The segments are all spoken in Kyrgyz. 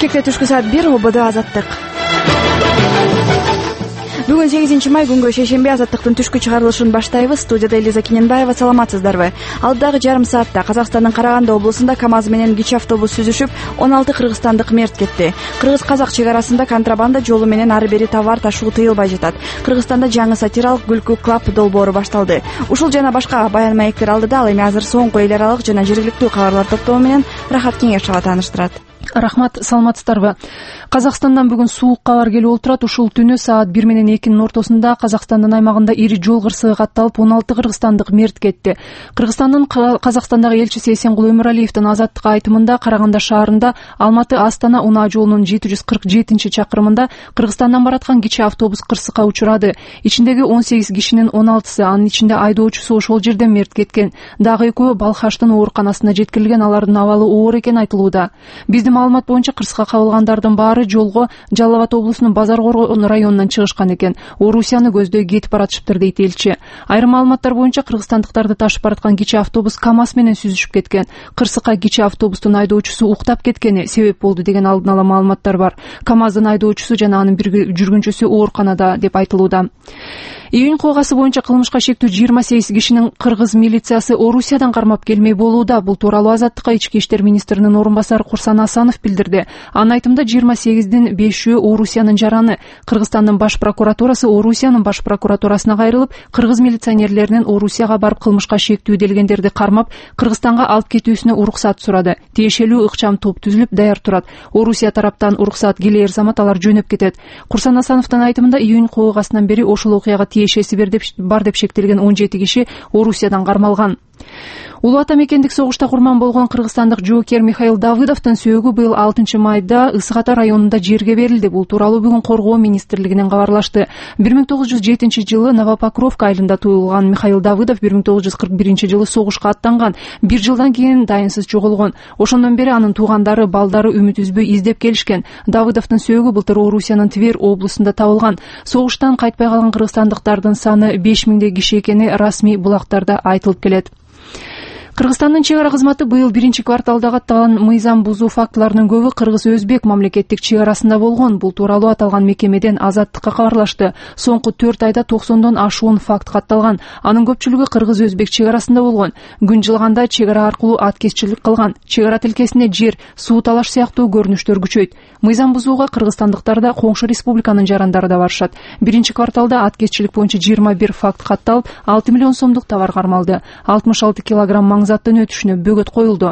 Келечекте түшкү саат 1 ОБД Азаттык. Бүгүн 8 май күнгө шейшемби Азаттыктын түшкү чыгарылышын баштайбыз. Студияда Элиза Кененбаева. Саламатсыздарбы? Алдагы жарым саатта Казакстандын Караганда облусунда КАМАЗ менен кичи автобус сүзүшүп, 16 кыргызстандык мерт кетти. Кыргыз-казак чек арасында контрабанда жолу менен ары бери товар ташуу тыйылбай жатат. Кыргызстанда жаңы сатиралык Күлкү клаб долбоору башталды. Ушул жана башка баян маектер алдыда. Ал эми азыр соңку эл аралык жана жергиликтүү кабарлар топтому менен Рахат Кеңешова тааныштырат. Рахмат, саламатсыздарбы? Казакстандан бүгүн суук кабар келип отурат. Ушул түнү саат 1 менен 2-нин ортосунда Казакстандын аймагында ири жол кырсыгы катталып, 16 кыргызстандык мерт кетти. Кыргызстандын Казакстандагы элчиси Эсенгул Өмүралиевдин Азаттыкка айтымында Караганда шаарында Алматы-Астана унаа жолунун 747-чакырымында Кыргызстандан бараткан кичи автобус кырсыкка учурады. Ичиндеги 18 кишинин 16сы, анын ичинде айдоочусу ошол жерде мерт кеткен. Дагы экөө Балхаштын ооруканасына жеткирилген, алардын абалы оор экени айтылууда. Биздин маалымат боюнча кырсыкка кабылгандардын баары жолго Жалал Абад облусунун Базар Коргон районунан чыгышкан экен. Орусияны көздөй кетип баратышыптыр дейт элчи. Айрым маалыматтар боюнча кыргызстандыктарды ташып бараткан кичи автобус КАМАЗ менен сүзүшүп кеткен. Кырсыкка кичи автобустун айдоочусу уктап кеткени себеп болду деген алдын ала маалыматтар бар. КАМАЗдын айдоочусу жана анын бир жүргүнчүсү ооруканада деп айтылууда. Июнь кылгасы боюнча кылмышка шектүү 28 кишинин кыргыз милициясы Орусиядан кармап келмей болууда. Бул тууралуу Азаттыкка ички иштер министринин орун басары Курсан Асанов билдирди. Анын айтымында 28дин 5-өө Орусиянын жараны. Кыргызстандын баш прокуратурасы Орусиянын баш прокуратурасына кайрылып, кыргыз милиционерлеринин Орусияга барып кылмышка шектүү делгендерди кармап, Кыргызстанга алып кетүүсүнө уруксат сурады. Тиешелүү ыкчам топ түзүлүп даяр турат. Орусия тараптан уруксат келер замат алар жөнөп кетет. Курсан Асановдун айтымында июнь кылгасынан бери ошол окуяга тиешеси бар деп шектелген 17 киши Орусиядан кармалган. Улуу ата мекендик согушта курман болгон кыргызстандык жоокер Михаил Давыдовдун сөөгү быйыл 6 майда Ысык Ата районунда жерге берилди. Бул тууралуу бүгүн Коргоо министрлигинен кабарлашты. 1907 жылы Новопокровка айылында туулган Михаил Давыдов 1941 жылы согушка аттанган. 1 жылдан кийин дайынсыз жоголгон. Ошондон бери анын туугандары, балдары үмүт үзбөй издеп келишкен. Давыдовдун сөөгү былтыр Орусиянын Тver облусунда табылган. Согуштан кайтпай калган кыргызстандыктардын саны 5000 киши экени расмий булактарда айтылып келет. Кыргызстандын чек ара кызматы быйыл 1-кварталда катталган мыйзам бузуу фактыларынын көбү кыргыз-өзбек мамлекеттик чек арасында болгон. Бул тууралуу аталган мекемеден Азаттыкка кабарлашты. Соңку 4 айда 90дон ашуун факт катталган. Анын көпчүлүгү кыргыз-өзбек чек арасында болгон. Күн жылганда чек ара аркылуу аткезчилик кылган. Чек ара тилкесине жер, суу талаш сыяктуу көрүнүштөр күчөйт. Мыйзам бузууга кыргызстандыктар да коңшу республиканын жарандары да барышат. 1-кварталда аткезчилик боюнча 21 факт катталып, 6 миллион сомдук товар кармалды. 66 килограмм заттын өтүшүнө бөгөт коюлду.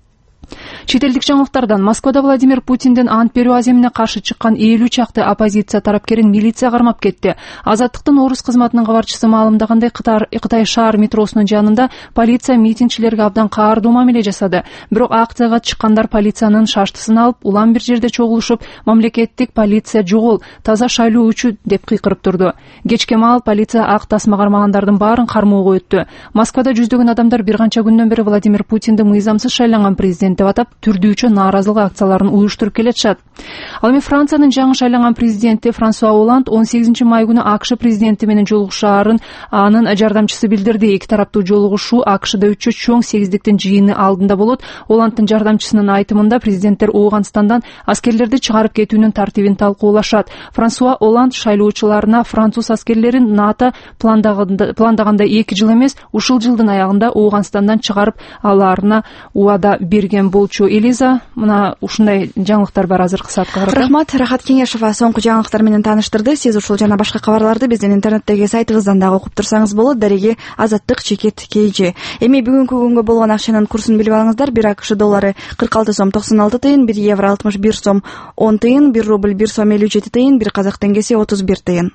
Чет элдик жаңылыктардан Москвада Владимир Путиндин ант берүү аземине каршы чыккан 50 чакты оппозиция тарапкерин милиция кармап кетти. Азаттыктын орус кызматынын кабарчысы маалымдагандай, Кытай шаар метросунун жанында полиция митингчилерге абдан каардуу мамиле жасады. Бирок акцияга чыккандар полициянын шаштысын алып, улам бир жерде чогулушуп, мамлекеттик полиция жогол, таза шайлоочу деп кыйкырып турду. Кечке маал полиция ак тасма кармагандардын баарын кармоого өттү. Москвада жүздөгөн адамдар бир канча күндөн бери Владимир Путинди мыйзамсыз шайланган президент деп атап, түрдүүчү нааразылык акцияларын уюштуруп келатышат. Ал эми Франциянын жаңы шайланган президенти Франсуа Оланд 18 май күнү АКШ президенти менен жолугушаарын анын жардамчысы билдирди. Эки тараптуу жолугушуу АКШда өтчү чоң сегиздиктин жыйыны алдында болот. Оландтын жардамчысынын айтымында президенттер Ооганстандан аскерлерди чыгарып кетүүнүн тартибин талкуулашат. Франсуа Оланд шайлоочуларына француз аскерлерин НАТО пландагандай 2 жыл эмес, ушул жылдын аягында Ооганстандан чыгарып алаарына убада берген болчу. Элиза, мына ушундай жаңылыктар бар азыркы саатка карата. Рахмат, Рахат Кеңешова соңку жаңылыктар менен тааныштырды. Сиз ушул жана башка кабарларды биздин интернеттеги сайтыбыздан дагы окуп турсаңыз болот. Дареги Азаттык чекит KG. Эми бүгүнкү күнгө болгон акчанын курсун билип алыңыздар. 1 АКШ доллары 46 сом 96 тыйын, 1 евро 61 сом 10 тыйын, 1 рубль 1 сом 57 тыйын, 1 казак теңгеси 31 тыйын.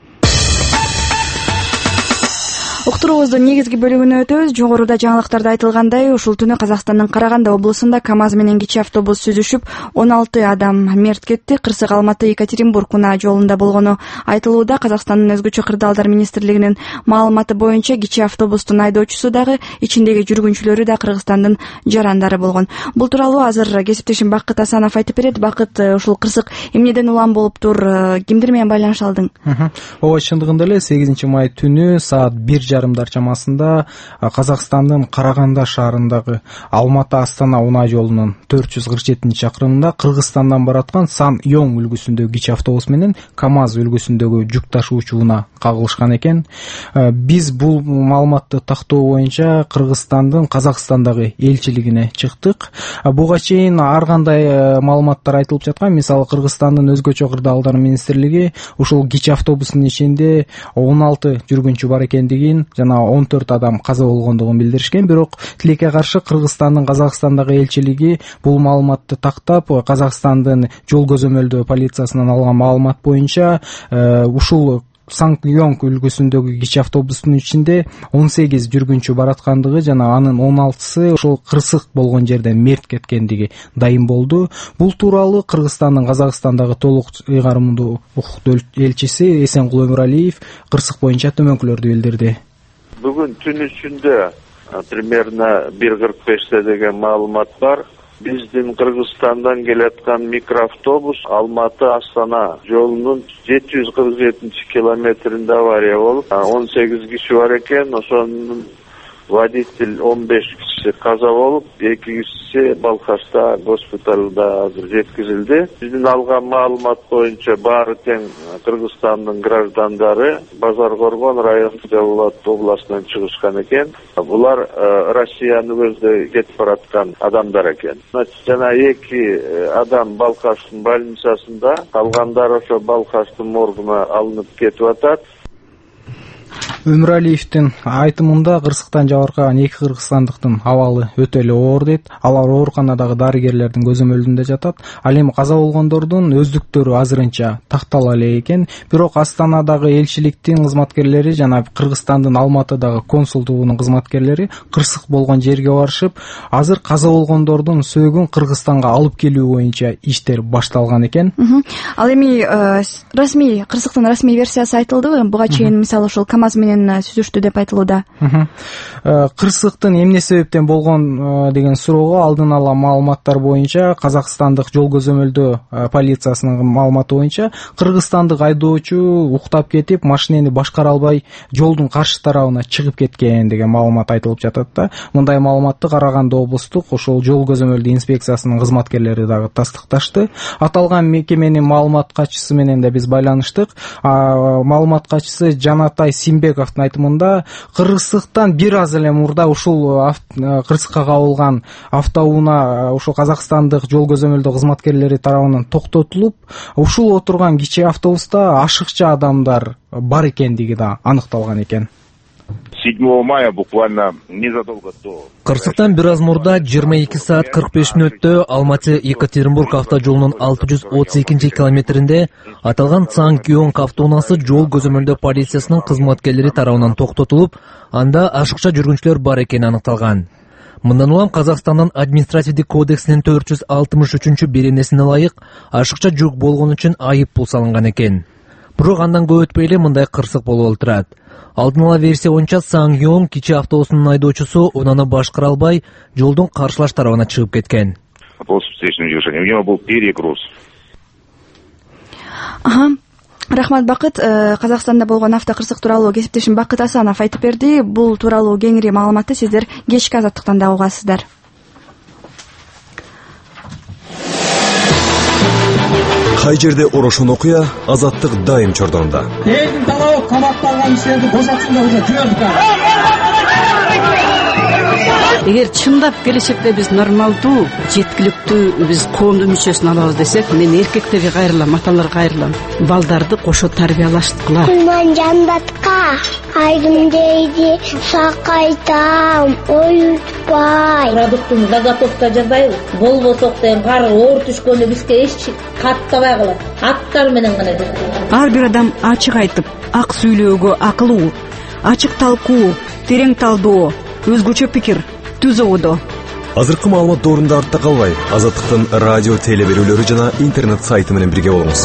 Уктуруубуздун негизги бөлүгүнө өтөбүз. Жогоруда жаңылыктарда айтылгандай, ушул түнү Казакстандын Караганда облусунда КАМАЗ менен кичи автобус сүзүшүп, 16 адам мерт кетти. Кырсык Алматы-Екатеринбург унаа жолунда болгону айтылууда. Казакстандын өзгөчө кырдаалдар министрлигинин маалыматы боюнча кичи автобустун айдоочусу дагы, ичиндеги жүргүнчүлөрү да Кыргызстандын жарандары болгон. Бул тууралуу азыр кесиптешим Бакыт Асанов айтып берет. Бакыт, ушул кырсык эмнеден улам болуптур? Кимдер менен байланыша алдың? Ооба, чындыгында эле 8 май түнү саат 1:30 жарымдар чамасында Казакстандын Караганда шаарындагы Алматы-Астана унаа жолунун 447-чакырымында Кыргызстандан бараткан Сан-Йон үлгүсүндөгү кичи автобус менен КамАЗ үлгүсүндөгү жүк ташуучу унаа кагылышкан экен. Биз бул маалыматты тактоо боюнча Кыргызстандын Казакстандагы элчилигине чыктык. Буга чейин ар кандай маалыматтар айтылып жаткан. Мисалы Кыргызстандын өзгөчө кырдаалдар министрлиги ушул кичи автобустун ичинде 16 жүргүнчү бар экендигин жана 14 адам каза болгондугун билдиришкен. Бирок тилекке каршы Кыргызстандын Казакстандагы элчилиги бул маалыматты тактап, Казакстандын жол көзөмөлдөө полициясынан алган маалымат боюнча ушул Сан-Йон үлгүсүндөгү кичи автобустун ичинде 18 жүргүнчү бараткандыгы жана анын 16сы ошол кырсык болгон жерден мерт кеткендиги дайым болду. Бул тууралуу Кыргызстандын Казакстандагы толук ыйгарымдуу укуктуу элчиси Эсенкул Өмүралиев кырсык боюнча төмөнкүлөрдү билдирди. Бүгүн түн ичинде примерно 1:45 деген маалымат бар. Биздин Кыргызстандан келаткан микроавтобус Алматы-Астана жолунун 747 авария болуп, 18 киши бар экен. Ошонун водитель 15 киши каза болуп, 2 киши Балкашта госпиталда азыр жеткизилди. Биздин алган маалымат боюнча баары тең Кыргызстандын граждандары Базар Коргон району Жалал-Абад областынан чыгышкан экен. Булар Россияны көздөй кетип бараткан адамдар экен. Жана 2 адам Балкаштын больницасында, калгандары ошо Балкаштын моргуна алынып кетип атат. Өмүралиевдин айтымында кырсыктан жабыркаган 2 кыргызстандыктын абалы өтө эле оор дейт. Алар ооруканадагы дарыгерлердин көзөмөлүндө жатат. Ал эми каза болгондордун өздүктөрү азырынча тактала эле экен. Бирок Астанадагы элчиликтин кызматкерлери жана Кыргызстандын Алматыдагы консулдугунун кызматкерлери кырсык болгон жерге барышып, азыр каза болгондордун сөөгүн Кыргызстанга алып келүү боюнча иштер башталган экен. Ал эми расмий кырсыктын расмий версиясы айтылдыбы? Буга чейин мисалы ошол КамАЗ менен сүзүштү деп айтылууда. Кырсыктын эмне себептен болгон деген суроого алдын ала маалыматтар боюнча Казакстандык жол көзөмөлдөө полициясынын маалыматы боюнча кыргызстандык айдоочу уктап кетип, машинени башкара албай жолдун каршы тарабына чыгып кеткен деген маалымат айтылып жатат да. Мындай маалыматты Караганда облустук ошол жол көзөмөлдөө инспекциясынын кызматкерлери дагы тастыкташты. Аталган мекеменин маалымат катчысы менен да биз байланыштык. Маалымат катчысы Жанатай Симбековдун айтымында кырсыктан бир аз эле мурда ушул кырсыкка кабылган автоунаа ушул Казакстандык жол көзөмөлдөө кызматкерлери тарабынан токтотулуп, ушул отурган кичи автобуста ашыкча адамдар бар экендиги да аныкталган экен. 7 мая буквально незадолго до кырсыктан бир аз мурда 22 саат 45 мүнөттө Алматы-Екатеринбург автожолунун 632 километринде аталган Сан-Йон автоунаасы жол көзөмөлдөө полициясынын кызматкерлери тарабынан токтотулуп, анда ашыкча жүргүнчүлөр бар экени аныкталган. Мындан улам Казакстандын административдик кодексинин 463 беренесине ылайык ашыкча жүк болгон үчүн айып пул салынган экен. Бирок андан көп өтпөй эле мындай кырсык болуп отурат. Алдын ала версия боюнча Сан-Йон кичи автобусунун айдоочусу унаны башкара албай жолдун каршылаш тарабына чыгып кеткен. По встречным движениям у него был перегруз. Рахмат, Бакыт. Казакстанда болгон автокырсык тууралуу кесиптешим Бакыт Асанов айтып берди. Бул тууралуу кеңири маалыматты сиздер кечки Азаттыктан да угасыздар. Кай жерде орошон окуя, Азаттык дайым чордонунда. Элдин талабы камакта алган кишилерди бошотсундар, уже жүрөбүз. Эгер чындап келечекте биз нормалдуу, жеткиликтүү биз коомдун мүчөсүн алабыз десек, мен эркектерге кайрылам, аталарга кайрылам. Балдарды кошо тарбиялаштыкыла. Мен жандатка айдым дейди, сакайтам, оютпай. Продуктун заготовка жасайбыз. Болбосок деген кар оор түшкөндө бизге эч каттабай калат. Аттар менен гана жасайбыз. Ар бир адам ачык айтып, ак сүйлөөгө акылуу, ачык талкуу, терең талдоо, өзгөчө пикир түзө одо. Азыркы маалымат доорунда артта калбай, Азаттыктын радио теле берүүлөрү жана интернет сайты менен бирге болуңуз.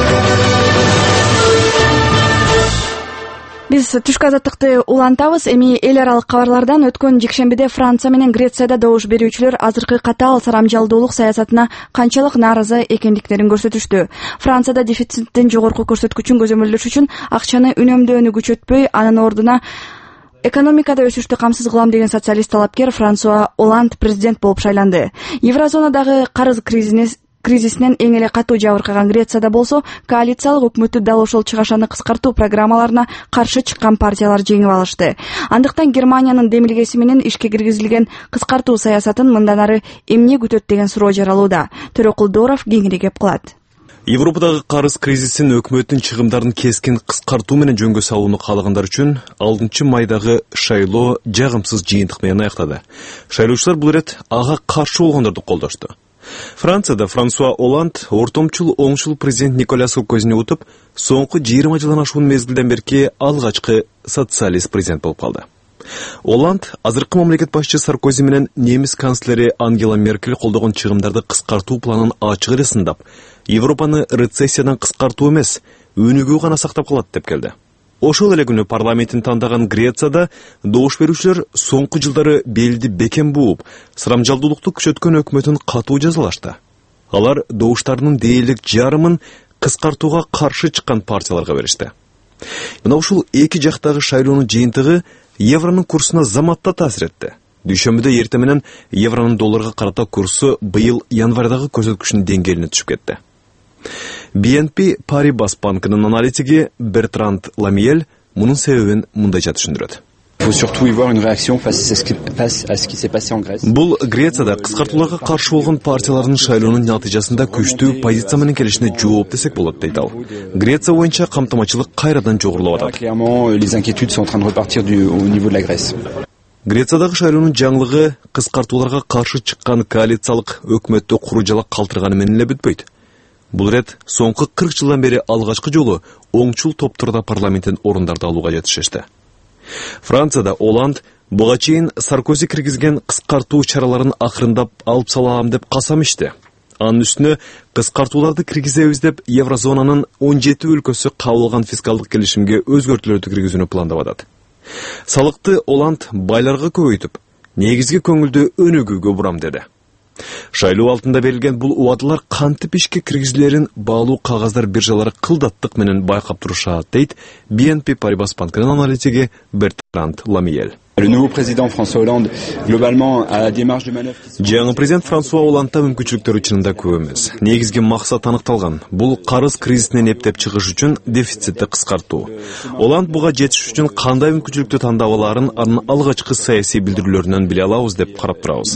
Биз түшкү Азаттыкты улантабыз. Эми эл аралык кабарлардан өткөн жекшембиде Франция менен Грецияда добуш берүүчүлөр азыркы катаал сарамжалдуулук саясатына канчалык нааразы экендиктерин көрсөтүштү. Францияда дефициттин жогорку көрсөткүчүн көзөмөлдөш үчүн акчаны үнөмдөөнү күчөтпөй, анын ордуна экономикада өсүштү камсыз кылам деген социалист талапкер Франсуа Оланд президент болуп шайланды. Еврозонадагы карыз кризисинен эң эле катуу жабыркаган Грецияда болсо, коалициялык өкмөттү дал ошол чыгашаны кыскартуу программаларына каршы чыккан партиялар жеңип алышты. Андыктан Германиянын демилгеси менен ишке киргизилген кыскартуу саясатын мындан ары эмне күтөт деген суроо жаралууда. Төрөкулдоров кеңири кеп кылат. Европадагы карыз кризисин өкмөттүн чыгымдарын кескин кыскартуу менен жөнгө салууну каалагандар үчүн 6 майдагы шайлоо жагымсыз жыйынтык менен аяктады. Шайлоочулар бул рет ага каршы болгондорду колдошту. Францияда Франсуа Оланд ортомчул оңчул президент Николя Саркозини утуп, соңку 20 жылдан ашуун мезгилден берки алгачкы социалист президент болуп калды. Оланд азыркы мамлекет башчы Саркози менен немис канцлери Ангела Меркель колдогон чыгымдарды кыскартуу планын ачык эле сындап, Европаны рецессиядан кыскартуу эмес, өнүгүү гана сактап калат деп келди. Ошол эле күнү парламентин тандаган Грецияда добуш берүүчүлөр соңку жылдары белди бекем бууп, сырамжалдуулукту күчөткөн өкмөтүн катуу жазалашты. Алар добуштарынын дээрлик жарымын кыскартууга каршы чыккан партияларга беришти. Мына ушул эки жактагы шайлоонун жыйынтыгы евронун курсуна заматта таасир этти. Дүйшөмбүдө эртең менен евронун долларга карата курсу быйыл январдагы көрсөткүчүнүн деңгээлине түшүп кетти. BNP Paribas банкынын аналитиги Бертранд Ламиель мунун себебин мындайча түшүндүрөт. Бул Грецияда кыскартууларга каршы болгон партиялардын шайлоонун натыйжасында күчтүү позиция менен келишине жооп десек болот дейт ал. Греция боюнча камтамачылык кайрадан жогорулап атат. Грециядагы шайлоонун жаңылыгы кыскартууларга каршы чыккан коалициялык өкмөттү куру-жалак калтырганы менен эле бүтпөйт. Бул рет соңку 40 жылдан бери алгачкы жолу оңчул топторда парламенттин орундарды алууга жетишишти. Францияда Оланд буга чейин Саркози киргизген кыскартуу чараларын акырындап алып салам деп касам ичти. Анын үстүнө кыскартууларды киргизебиз деп Еврозонанын 17 өлкөсү кабыл алган фискалдык келишимге өзгөртүүлөрдү киргизүүнү пландап атат. Салыкты Оланд байларга көбөйтүп, негизги көңүлдү өнүгүүгө бурам деди. Шайлоо алдында берилген бул убадалар кантип ишке киргизилерин баалуу кагаздар биржалары кылдаттык менен байкап турушат, дейт BNP Paribas банкынын аналитиги Бертранд Ламиель. Жаңы президент Франсуа Оландта мүмкүнчүлүктөр чынында көп эмес. Негизги максат аныкталган. Бул карыз кризисинен эптеп чыгыш үчүн дефицитти кыскартуу. Оланд буга жетиш үчүн кандай мүмкүнчүлүктү тандап алаарын анын алгачкы саясий билдирүүлөрүнөн биле алабыз деп карап турабыз.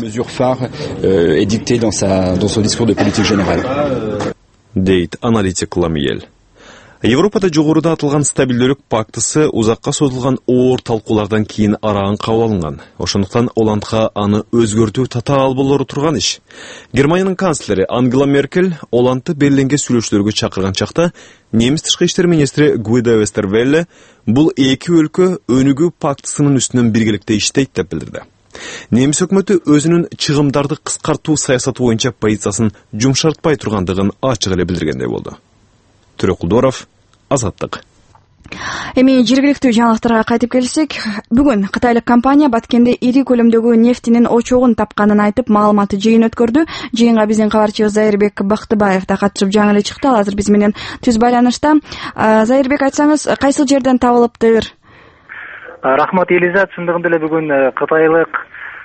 Дейт аналитик Ламиель. Европада жогоруда атылган стабилдүүлүк пактысы узакка созулган оор талкуулардан кийин араан кабыл алынган. Ошондуктан Оландга аны өзгөртүү татаал болору турган иш. Германиянын канцлери Ангела Меркель Оландты Берлинге сүйлөшүүлөргө чакырган чакта немис тышкы иштер министри Гуидо Вестервелле бул эки өлкө өнүгүү пактысынын үстүнөн биргеликте иштейт деп билдирди. Немис өкмөтү өзүнүн чыгымдарды кыскартуу саясаты боюнча позициясын жумшартпай тургандыгын ачык эле билдиргендей болду. Төрөкулдоров, Азаттык. Эми жергиликтүү жаңылыктарга кайтып келсек, бүгүн кытайлык компания Баткенде ири көлөмдөгү нефтинин очогун тапканын айтып маалыматты жыйын өткөрдү. Жыйынга биздин кабарчыбыз Зайырбек Бактыбаев да катышып жаңы эле чыкты. Ал азыр биз менен түз байланышта. Зайырбек, айтсаңыз, кайсыл жерден табылыптыр? Рахмат Элиза, чындыгында эле бүгүн кытайлык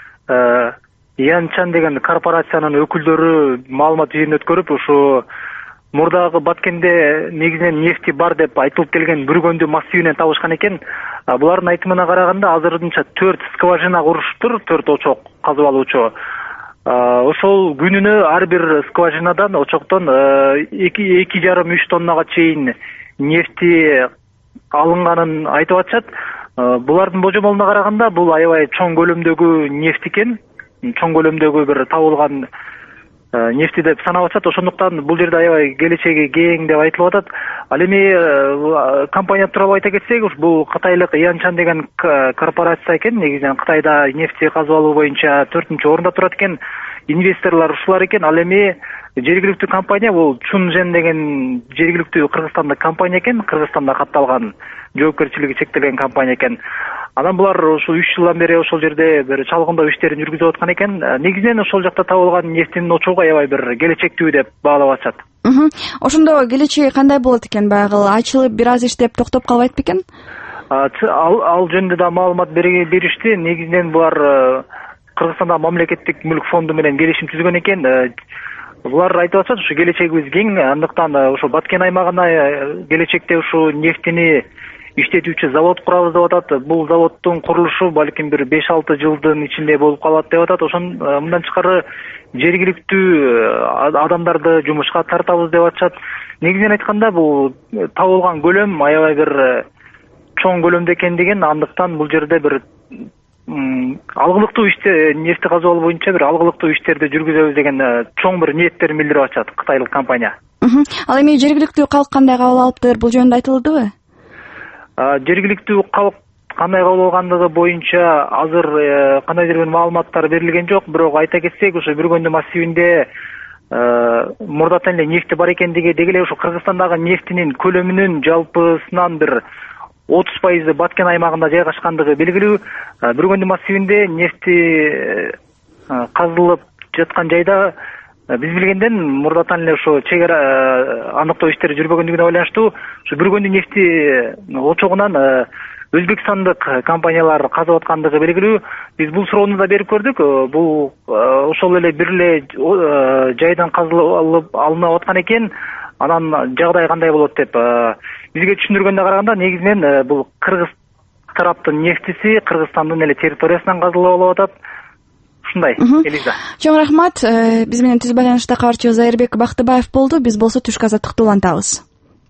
Янчан деген корпорациянын өкүлдөрү маалымат жыйын өткөрүп, ушу мурдагы Баткенде негизинен нефти бар деп айтылып келген бүргөндү массивинен табышкан экен. Булардын айтымына караганда азырынча 4 скважина курушуптур, 4 очок казып алуучу. Ошол күнүнө ар бир скважинадан, очоктон 2,5-3 тоннага чейин нефти алынганын айтып атышат. Булардын божомолуна караганда бул аябай чоң көлөмдөгү нефт экен. Чоң көлөмдөгү бир табылган нефти деп санап атышат. Ошондуктан бул жерде аябай келечеги кең деп айтылып атат. Ал эми компания тууралуу айта кетсек, бул кытайлык Янчан деген корпорация экен. Негизинен Кытайда нефти казып алуу боюнча 4-орунда турат экен. Инвесторлор ушулар экен. Ал эми жергиликтүү компания бул Чунжен деген жергиликтүү Кыргызстандык компания экен. Кыргызстанда катталган жоопкерчилиги чектелген компания экен. Анан булар ушул 3 жылдан бери ошол жерде бир чалгындоо иштерин жүргүзүп аткан экен. Негизинен ошол жакта табылган нефтинин очогу аябай бир келечектүү деп баалап атышат. Ошондо келечеги кандай болот экен? Баягы ачылып бир аз иштеп токтоп калбайт бекен? Ал жөнүндө да маалымат беришти. Негизинен булар Кыргызстандагы мамлекеттик мүлк фонду менен келишим түзгөн экен. Булар айтып атышат, ушу келечегибиз кең, андыктан ошо Баткен аймагына келечекте ушу нефтини иштетүүчү завод курабыз деп атат. Бул заводдун курулушу балким бир 5-6 жылдын ичинде болуп калат деп атат. Мындан тышкары жергиликтүү адамдарды жумушка тартабыз деп атышат. Негизинен айтканда бул табылган көлөм аябай бир чоң көлөмдө экендигин, андыктан бул жерде бир алгылыктуу иште нефти казуу боюнча бир алгылыктуу иштерди жүргүзөбүз деген чоң бир ниеттерин билдирип атышат кытайлык компания. Ал эми жергиликтүү калк кандай кабыл алыптыр, бул жөнүндө айтылдыбы? Жергиликтүү калк кандай кабыл алгандыгы боюнча азыр кандайдыр бир маалыматтар берилген жок, бирок айта кетсек, ошо Бүргөндү массивинде мурдатан эле нефти бар экендиги, деги эле ошо Кыргызстандагы нефтинин көлөмүнүн жалпысынан бир 30% Баткен аймагында жайгашкандыгы белгилүү. Бүргөндү массивинде нефти казылып жаткан жайда биз билгенден мурдатан эле ошо чегара аныктоо иштери жүрбөгөндүгүнө байланыштуу ушу Бүргөндү нефти очогунан өзбекстандык компаниялар казып аткандыгы белгилүү. Биз бул суроону да берип көрдүк. Бул ошол эле бир эле жайдан казылып алынып аткан экен. Анан жагдай кандай болот деп бизге түшүндүргөндө караганда, негизинен бул кыргыз тараптын нефтиси Кыргызстандын эле территориясынан казылып алып атат. Ушундай, Элиза. Чоң рахмат. Биз менен түз байланышта кабарчы Зайырбек Бактыбаев болду. Биз болсо түшкү азаттыкты улантабыз.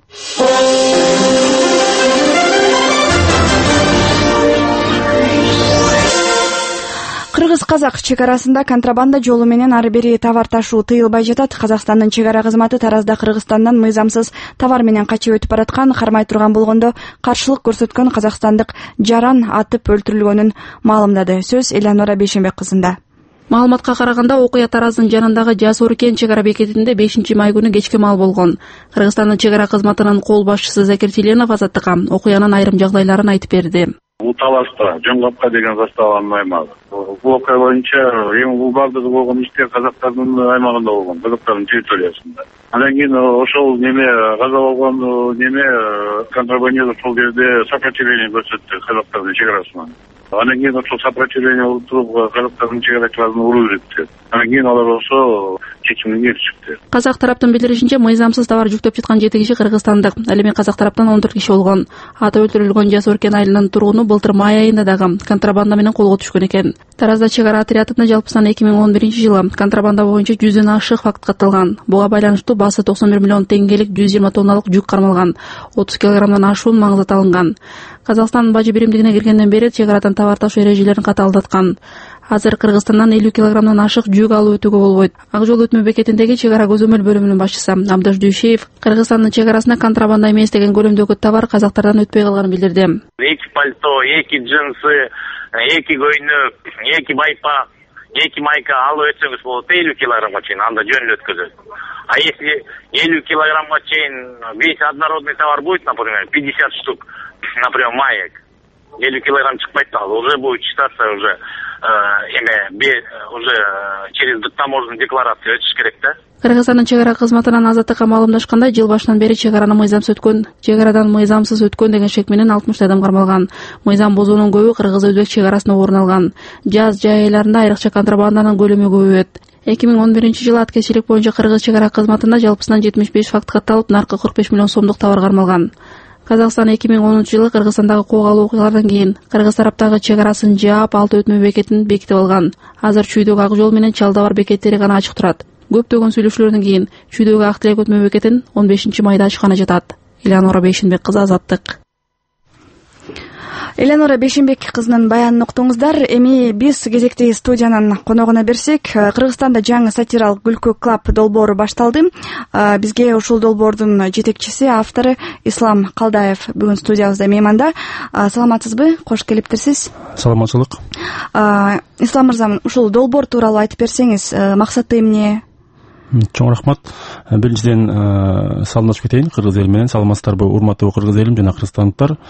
Кыргыз-казак чек-арасында контрабанда жолу менен ары бери товар ташуу тыйылбай жатат. Казакстандын чек-ара кызматы Таразда Кыргызстандан мыйзамсыз товар менен качып өтүп бараткан, кармай турган болгондо каршылык көрсөткөн казакстандык жаран атып өлтүрүлгөнүн маалымдады. Сөз Элеонора Бейшенбек кызында. Маалыматка караганда окуя Тараздын жанындагы Жасоркен чек-ара бекетинде 5-май күнү кечки маал болгон. Кыргызстандын чек-ара кызматынын кол башчысы Закир Теленов азаттыкка окуянын айрым жагдайларын айтып берди. Бул талашта Жоңгапка деген заставанын аймагы. Бул окуя боюнча эми бул бардыгы болгон иштер казактардын аймагында болгон, казактардын территориясында. Андан кийин ошол каза болгон контрабандист ошол жерде сопротивление көрсөттү казактардын чек-арасынан. Андан кийин ошол сопротивление туруп казактардын чек-арачыларын уруп жиберди. Андан кийин алар ошо чечимге келишипти. Казак тараптын билдиришинче, мыйзамсыз товар жүктөп жаткан 7 киши кыргызстандык. Ал эми казак тараптан 14 киши болгон. Атып өлтүрүлгөн Жасоркен айылынын тургуну былтыр май айында дагы контрабанда менен колго түшкөн экен. Таразда чек-ара отрядына жалпысынан 2011-жылы контрабанда боюнча 100дөн ашык факт катталган. Буга байланыштуу баасы 91 миллион теңгелик 120 тонналык жүк кармалган. 30 килограммдан ашуун маңызы алынган. Казакстандын бажы биримдигине киргенден бери чек-арадан товар ташуу эрежелерин катаалдаткан. Азыр Кыргызстандан 50 килограммдан ашык жүк алып өтүүгө болбойт. Ак жол өтмө бекетиндеги чек-ара көзөмөл бөлүмүнүн башчысы Абдаш Дүйшеев Кыргызстандын чек-арасына контрабанда эмес деген көлөмдөгү товар казактардан өтпөй калганын билдирди. 2 пальто, 2 джинсы, 2 көйнөк, 2 байпак, 2 майка алып өтсөңүз болот 50 килограммга чейин, анда жөнүндө өткөзөт. А если 50 килограммга чейин весь однородный товар будет, например, 50 штук, например, маек, 50 килограмм чыкпайт, уже будет считаться уже уже через таможенную декларацию өтүш керек да. Кыргызстандын чек-ара кызматынан азаттыкка маалымдашкандай, жыл башынан бери чек-арадан мыйзамсыз өткөн деген шек менен 60 адам кармалган. Мыйзам бузуунун көбү кыргыз-өзбек чек-арасында орун алган. Жаз жай айларында айрыкча контрабанданын көлөмү көбөйөт. 2011-жылы аткечилик боюнча кыргыз чек-ара кызматында жалпысынан 75 факт катталып, наркы 45 миллион сомдук товар кармалган. Казакстан 2010-жылы Кыргызстандагы куугалуу окуялардан кийин кыргыз тараптагы чек-арасын жаап, алты өтмө бекетин бекитип алган. Азыр Чүйдөгү ак жол менен Чалдабар бекеттери гана ачык турат. Көптөгөн сүйлөшүүлөрдөн кийин Чүйдөгү ак тилек өтмө бекетин 15-майда ачканы жатат. Элеонора Бейшенбек кызы, Азаттык. Элеонора Бейшенбек кызынын баянын уктуңуздар. Эми биз кезекти студиянын коногуна берсек, Кыргызстанда жаңы сатиралык күлкү клуб долбоору башталды. Бизге ушул долбоордун жетекчиси, автору Ислам Калдаев бүгүн студиябызда мейманда. Саламатсызбы? Кош келиптирсиз. Саламатчылык. Ислам мырза, ушул долбоор тууралуу айтып берсеңиз, максаты эмне? Чоң рахмат. Биринчиден саламдашып кетейин кыргыз эли менен. Саламатсыздарбы, урматтуу кыргыз элим жана кыргызстандыктар.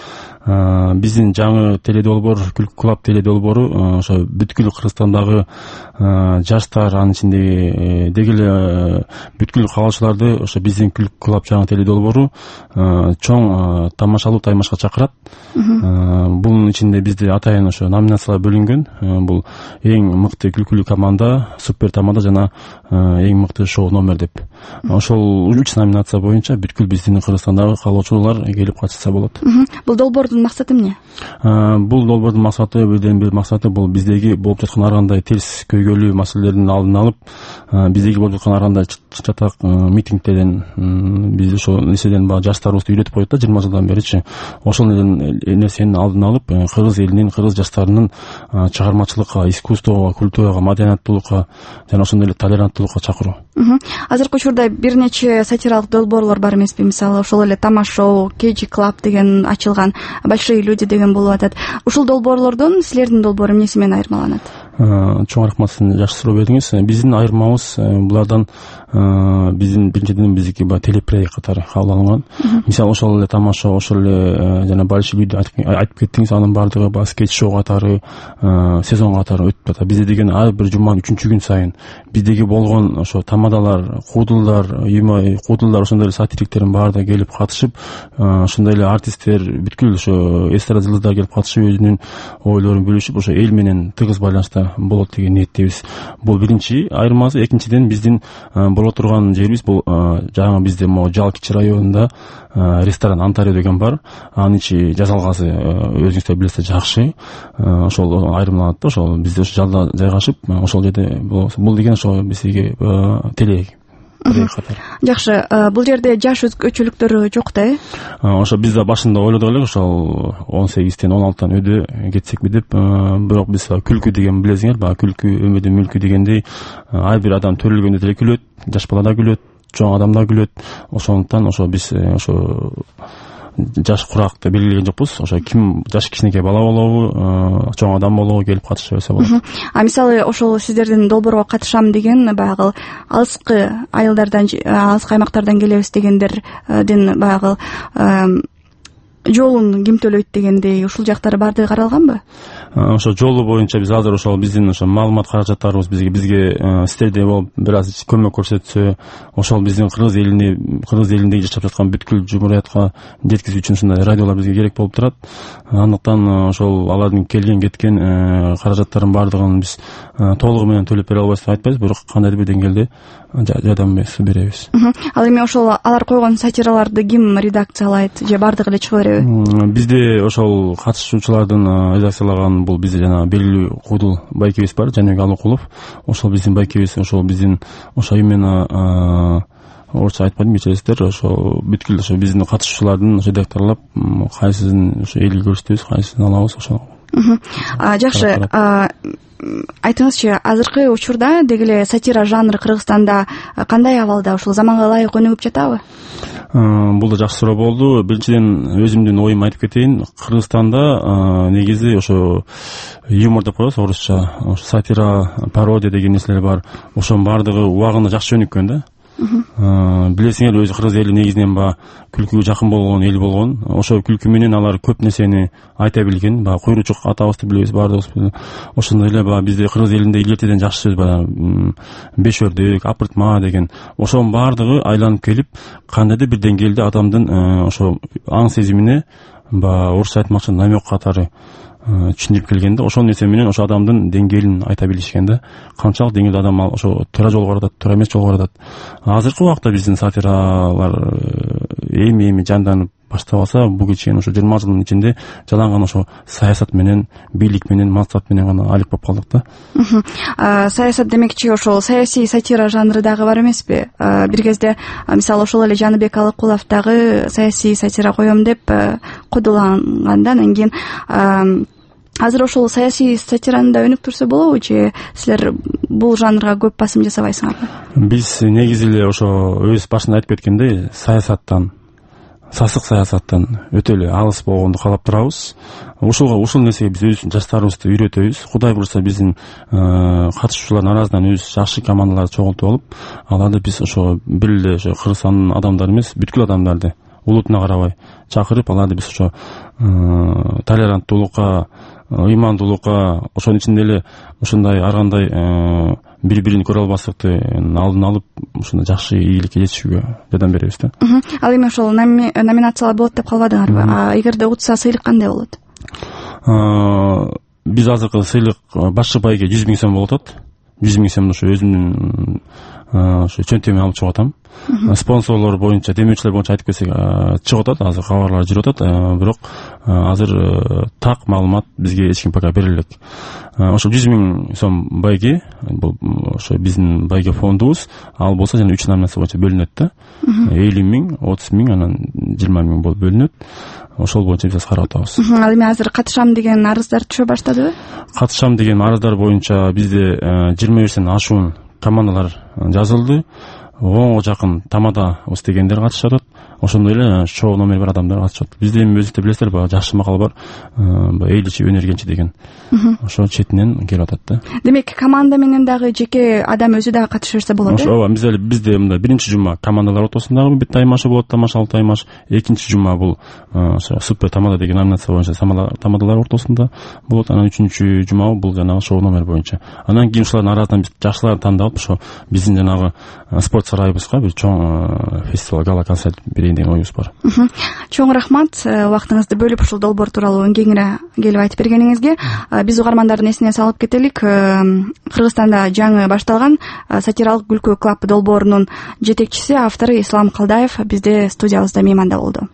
биздин жаңы теледолбоор Күлкү клуб теледолбоору ошо бүткүл Кыргызстандагы жаштар, анын ичинде деги эле бүткүл каалоочуларды ошо биздин Күлкү клуб жаңы теледолбоору чоң тамашалуу таймашка чакырат. Бунун ичинде бизде атайын ошо номинациялар бөлүнгөн. Бул эң мыкты күлкүлүү команда, супер тамада жана эң мыкты шоу номер деп. Ошол 3 номинация боюнча бүткүл биздин Кыргызстандагы каалоочулар келип катышса болот. Бул долбоордун максаты эмне? Бул долбоордун максаты, бирден бир максаты бул биздеги болуп жаткан ар кандай терс көйгөйлүү маселелердин алдын алып, биздеги болуп жаткан ар кандай чатак митингдерден биз ошол нерседен жаштарыбызды үйрөтүп коет да 20 жылдан беричи. Ошол нерсенин алдын алып, кыргыз элинин, кыргыз жаштарынын чыгармачылыкка, искусствого, культурага, маданияттуулукка жана ошондой эле толеранттуулукка чакыруу. Азыркы учурда бир нече сатиралык долбоорлор бар эмеспи? Мисалы, ошол эле Тамашоу, KG Club деген ачылган, Большие люди деген болуп атат. Ушул долбоорлордон силердин долбоор эмнеси менен айырмаланат? Чоң рахмат, сиз жакшы суроо бердиңиз. Биздин айырмабыз булардан биздин биринчиден биздики телепроект катары кабыл алынган. Мисалы, ошол эле Тамашоу, ошол эле жана Большие люди айтып кеттиңиз, анын баардыгы скетч шоу катары, сезон катары өтүп атат. Бизде деген ар бир жуманын 3-күн сайын биздеги болгон ошо тамадалар, куудулдар, куудулдар, ошондой эле сатириктердин баардыгы келип катышып, ошондой эле артисттер, бүткүл ошо эстрада жылдыздар келип катышып, өзүнүн ойлорун бөлүшүп, ошо эл менен тыгыз байланышта болот деген ниеттебиз. Бул биринчи айырмасы. Экинчиден, биздин боло турган жерибиз бул жаңы бизде Жалкичи районунда ресторан Антарио деген бар. Анын ичи жасалгасы өзүңүздөр билесиздер жакшы. Ошол айырмаланат да. Ошол бизде ошо жалда жайгашып, ошол жерде бул деген ошо бизге Жакшы, бул жерде жаш өзгөчөлүктөр жок да, Ошо биз да башында ойлодук элек, ошол 18-тен 16-тан өдө кетсекби деп, бирок биз күлкү деген билесиңер, күлкү өмөдүн мүлкү дегендей, ар бир адам төрөлгөндө деле күлөт, жаш бала да күлөт, чоң адам да күлөт. Ошондуктан ошо биз ошо жаш куракты белгилеген жокпуз. Ошо ким жаш кичинекей бала болобу, чоң адам болобу келип катыша берсе болот. Мисалы, ошол сиздердин долбоорго катышам деген баягы алыскы айылдардан, алыскы аймактардан келебиз дегендердин баягы жолун ким төлөйт дегендей, ушул жактары баардыгы каралганбы? Ошо жолу боюнча биз азыр ошол биздин ошо маалымат каражаттарыбыз бизге сиздердей болуп бир аз көмөк көрсөтсө, ошол биздин кыргыз элиндеги жашап жаткан бүткүл жумуриятка жеткизүү үчүн ушундай радиолор бизге керек болуп турат. Андыктан ошол алардын келген кеткен каражаттарын баардыгын биз толугу менен төлөп бере албайбыз деп айтпайбыз, бирок кандайдыр бир деңгээлде жардам беребиз. Ал эми ошол алар койгон сатираларды ким редакциялайт же баардыгы эле чыга береби? Бизде ошол катышуучулардын редакциялаган бул бизде жана белгилүү куудул байкебиз бар, Жаныбек Алыкулов. Ошол биздин байкебиз, ошол биздин ошо именно орусча айтпадым, билесиздер, ошо бүткүл ошо биздин катышуучулардын редакторлоп, кайсысын ошо элге көрсөтөбүз, кайсысын алабыз, ошо. Жакшы, айтыңызчы, азыркы учурда деги эле сатира жанры Кыргызстанда кандай абалда, ушул заманга ылайык өнүгүп жатабы? Бул да жакшы суроо болду. Биринчиден өзүмдүн оюмду айтып кетейин. Кыргызстанда негизи ошо юмор деп коебуз, орусча, ошо сатира, пародия деген нерселер бар. Ошонун баардыгы убагында жакшы өнүккөн да. Билесиңер, өзү кыргыз эли негизинен күлкүгө жакын болгон эл болгон. Ошо күлкү менен алар көп нерсени айта билген. Куйручук атабызды билебиз, баардыгыбыз. Ошондой эле бизде кыргыз элинде илгертеден жакшы сөз бар. Бешөрдүк, апыртма деген. Ошонун баардыгы айланып келип, кандайдыр бир деңгээлде адамдын ошо аң сезимине, орусча айтмакчы, намек катары түшүндүрүп келгенде, ошол нерсе менен ошо адамдын деңгээлин айта билишкен да. Канчалык деңгээлде адам ошо туура жолго баратат, туура эмес жолго баратат. Азыркы убакта биздин сатиралар эми жанданып баштап алса, буга чейин ошо 20 жылдын ичинде жалаң ошо саясат менен, бийлик менен, мансап менен гана алек болуп калдык да. Саясат демекчи, ошол саясий сатира жанры дагы бар эмеспи? Бир кезде, мисалы, ошол эле Жаныбек Алыкулов дагы саясий сатира коем деп куудуланганда, анан кийин азыр ошол саясий сатираны да өнүктүрсө болобу же силер бул жанрга көп басым жасабайсыңарбы? Биз негизи эле ошо өз башында айтып кеткендей, сасык саясаттан өтө эле алыс болгонду каалап турабыз. Ушул нерсеге биз өз жаштарыбызды үйрөтөбүз. Кудай буюрса биздин катышуучулардын арасынан өз жакшы командаларды чогултуп алып, аларды биз ошо бир эле Кыргызстандын адамдары эмес, бүткүл адамдарды улутуна карабай чакырып, аларды биз ошо толеранттуулукка, ыймандуулукка, ошонун ичинде эле ушундай ар кандай бири-бирин көрө албастыктын алдын алып, ушундай жакшы ийгиликке жетишүүгө жардам беребиз да. Ал эми ошол номинациялар болот деп калбадыңарбы? Эгерде утса сыйлык кандай болот? Биз азыркы сыйлык башчы байге 100 000 сом болуп атат. 100 000 сомду ошо өзүмдүн ошо чөнтөгүмө алып чыгып атам. Спонсорлор боюнча, демеушчилер боюнча айтып келсек чыгып атат, азыр кабарлар жүрүп атат, бирок азыр так маалымат бизге эч ким пока бере элек. Ошо 100 000 сом байге, бул ошо биздин байге фондубуз, ал болсо жана 3 номинация боюнча бөлүнөт да. 50 000, 30 000, анан 20 000 болуп бөлүнөт. Ошол боюнча биз карап атабыз. Ал эми азыр катышам деген арыздар түшө баштадыбы? Катышам деген арыздар боюнча бизде 21 ашуун командалар жазылды. 10 жакын тамада дегендер катышат. Ошондой эле шоу номер 1 адамдар катышат. Бизде эми өзүңүздөр билесиздер, баягы жакшы макал бар, Эйличи өнөргенчи деген. Ошо четинен келип атат да. Демек, команда менен дагы жеке адам өзү дагы катыша берсе болот э? Ооба, бизде мындай биринчи жума командалар ортосундагы бир таймашы болот, тамашалуу таймаш. Экинчи жума бул супер тамада деген номинация боюнча тамадалар ортосунда болот. Анан үчүнчү жума бул жанагы шоу номер боюнча. Анан кийин ушулардын арасынан биз жакшыларды тандап, ошо биздин жанагы спорт сарайыбызга бир чоң фестиваль, гала концерт берейин деген оюбуз бар. Чоң рахмат, убактыңызды бөлүп ушул долбоор тууралуу кеңири келип айтып бергениңизге. Биз угармандардын эсине салып кетелик. Кыргызстанда жаңы башталган сатиралык күлкү клуб долбоорунун жетекчиси, автору Ислам Калдаев бизде студиябызда мейманда болду.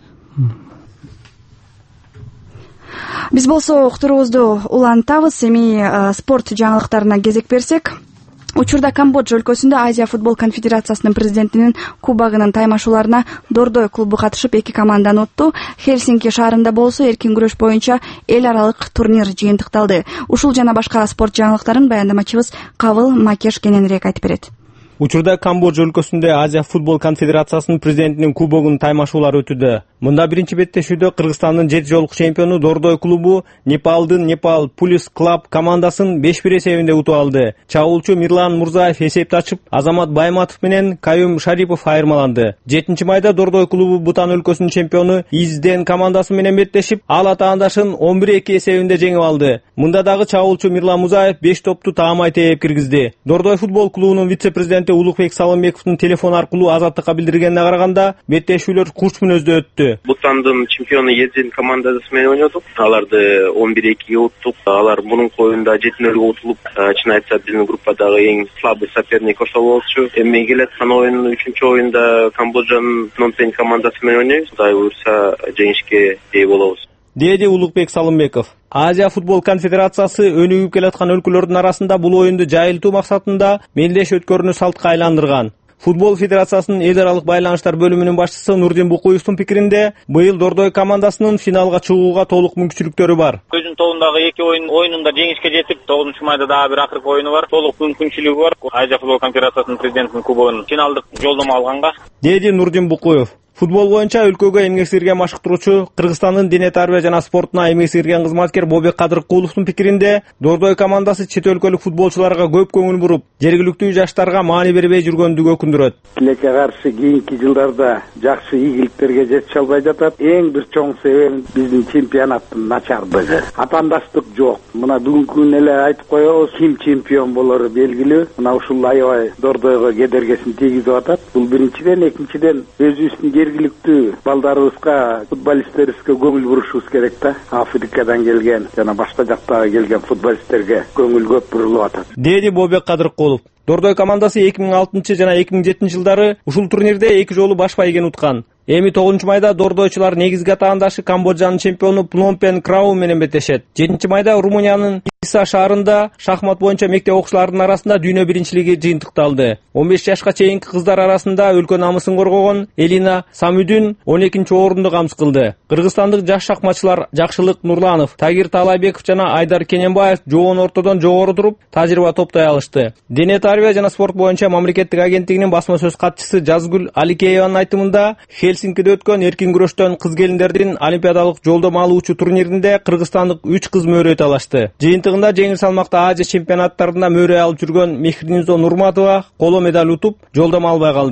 Биз болсо уктуруубузду улантабыз. Эми спорт жаңылыктарына кезек берсек, учурда Камбоджа өлкөсүндө Азия футбол конфедерациясынын президентинин кубогунун таймашууларына Дордой клубу катышып 2 команданы утту. Хельсинки шаарында болсо эркин күрөш боюнча эл аралык турнир жыйынтыкталды. Ушул жана башка спорт жаңылыктарын баяндамачыбыз Кабыл Макеш кененирээк айтып берет. Учурда Камбоджа өлкөсүндө Азия футбол конфедерациясынын президентинин кубогунун таймашуулары өтүүдө. Мында биринчи беттешүүдө Кыргызстандын 7 жолку чемпиону Дордой клубу Непалдын Непал Пулис клуб командасын 5-1 эсебинде утуп алды. Чабуулчу Мирлан Мурзаев эсепти ачып, Азамат Байматов менен Каюм Шарипов айырмаланды. 7-майда Дордой клубу Бутан өлкөсүнүн чемпиону Изден командасы менен беттешип, ал атаандашын 11-2 эсебинде жеңип алды. Мында дагы чабуулчу Мирлан Мурзаев 5 топту таамай тээп киргизди. Дордой футбол клубунун вице-президенти Улукбек Салымбековдун телефон аркылуу азаттыкка билдиргенине караганда, беттешүүлөр курч мүнөздө өттү. Бутандын чемпиону Езин командасы менен ойнодук. Аларды 11-2 уттук. Алар мурунку оюнда 7-0 утулуп, чын айтса биздин группадагы эң слабый соперник ошол болчу. Эми келаткан оюн 3-чү оюнда Камбоджанын Пномпень командасы менен ойнойбуз. Кудай буйрса жеңишке ээ болобуз, деди Улукбек Салымбеков. Азия футбол конфедерациясы өнүгүп келаткан өлкөлөрдүн арасында бул оюнду жайылтуу максатында мелдеш өткөрүүнү салтка айландырган. Футбол федерациясынын эл аралык байланыштар бөлүмүнүн башчысы Нурдин Букуевдун пикиринде, быйыл Дордой командасынын финалга чыгууга толук мүмкүнчүлүктөрү бар. Көзүн тобундагы 2 оюнунда жеңишке жетип, 9-майда дагы бир акыркы оюну бар. Толук мүмкүнчүлүгү бар. Азия футбол конфедерациясынын президентинин кубогунун финалдык жолдомо алганга, деди Нурдин Букуев. Футбол боюнча өлкөгө эмгек сиңирген машыктыруучу Кыргызстандын дене тарбия жана спортуна эмгек сиңирген кызматкер Бобек Кадыркуловдун пикиринде, Дордой командасы чет өлкөлүк футболчуларга көп көңүл буруп, жергиликтүү жаштарга маани бербей жүргөндүгү өкүндүрөт. Тилекке каршы кийинки жылдарда жакшы ийгиликтерге жетише албай жатат. Эң бир чоң себеби биздин чемпионаттын начардыгы. Атаандаштык жок. Мына бүгүнкү күнү эле айтып коебуз, ким чемпион болору белгилүү. Мына ушул аябай Дордойго кедергесин тийгизип атат. Бул биринчиден, экинчиден өзүбүздүн жергиликтүү балдарыбызга, футболисттерибизге көңүл бурушубуз керек да. Африкадан келген жана башка жактагы келген футболисттерге көңүл көп бурулуп атат, деди Бобек Кадыркулов. Дордой командасы 2006 жана 2007 жылдары ушул турнирде 2 жолу баш байгени уткан. Эми 9-майда Дордойчулар негизги атаандашы Камбоджанын чемпиону Пномпень Крау менен беттешет. 7-майда Румыниянын Иса шаарында шахмат боюнча мектеп окуучуларынын арасында дүйнө биринчилиги жыйынтыкталды. 15 жашка чейинки кыздар арасында өлкө намысын коргогон Элина Самүдүн 12-орунду камсыз кылды. Кыргызстандык жаш шахматчылар Жакшылык Нурланов, Тагир Таалайбеков жана Айдар Кененбаев жоон ортодон жогору туруп тажрыйба топтой алышты. Дене тарбия жана спорт боюнча мамлекеттик агенттигинин басма сөз катчысы Жазгүл Аликееванын айтымында, Хельсинкиде өткөн эркин күрөштөн кыз келиндердин олимпиадалык жолдомо алуучу турниринде кыргызстандык 3 кыз мөөрөй талашты. Жыйынтыгында жеңил салмакта Азия чемпионаттарында мөөрөй алып жүргөн Мехринизо Нурматова коло медаль утуп, жолдомо албай калды.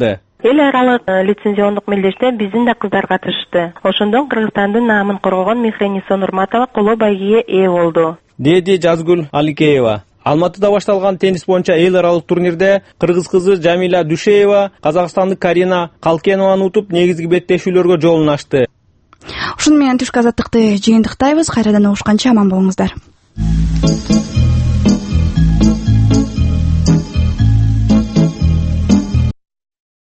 эл аралык лицензиондук мелдеште биздин да кыздар катышты. Ошондон Кыргызстандын наамын коргогон Мехрениса Нурматова коло байгеге ээ болду, деди Жазгүл Аликеева. Алматыда башталган теннис боюнча эл аралык турнирде кыргыз кызы Жамиля Душеева казакстандык Карина Калкенованы утуп негизги беттешүүлөргө жолун ачты. Ушуну менен түшкү азаттыкты жыйынтыктайбыз. Кайрадан угушканча аман болуңуздар.